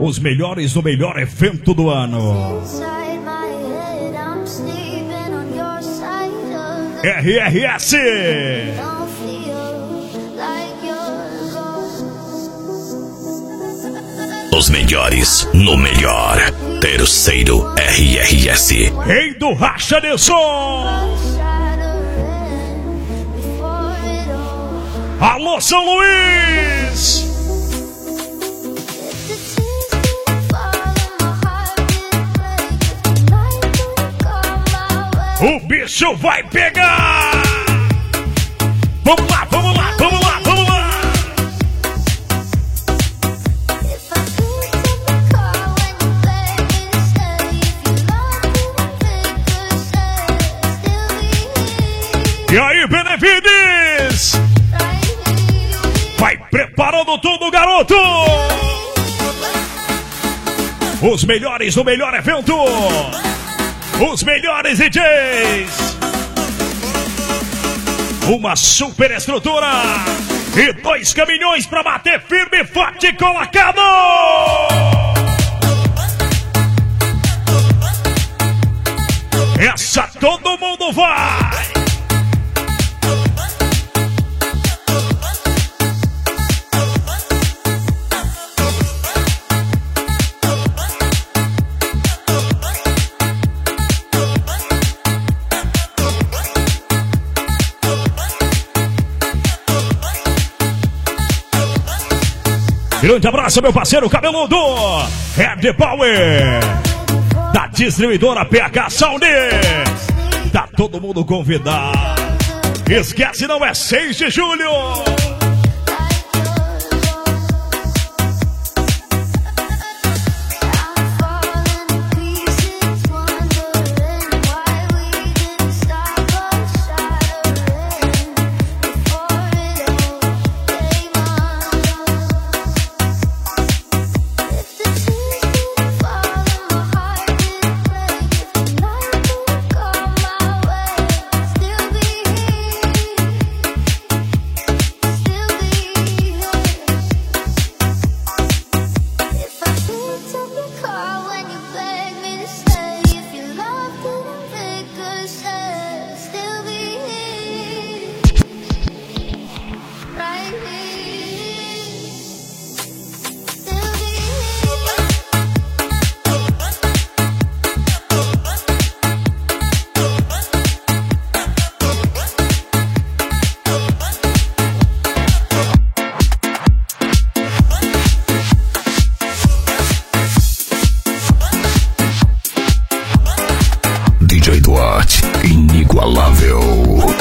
Os melhores do melhor evento do ano. RRS. Os melhores no melhor. Terceiro RRS. Rei do Racha de Som. Alô, São Luís. O bicho vai pegar! Vamos lá, vamos lá, vamos lá, vamos lá! E aí, Benevides? Vai preparando tudo, garoto! Os melhores do melhor evento! Os melhores DJs. Uma super estrutura. E 2 caminhões pra bater firme, forte e colocado. Essa todo mundo vai. Grande abraço, meu parceiro cabeludo. Red Power. Da distribuidora PH Sound. Tá todo mundo convidado. Esquece, não é 6 de julho. DJ Duarte, inigualável.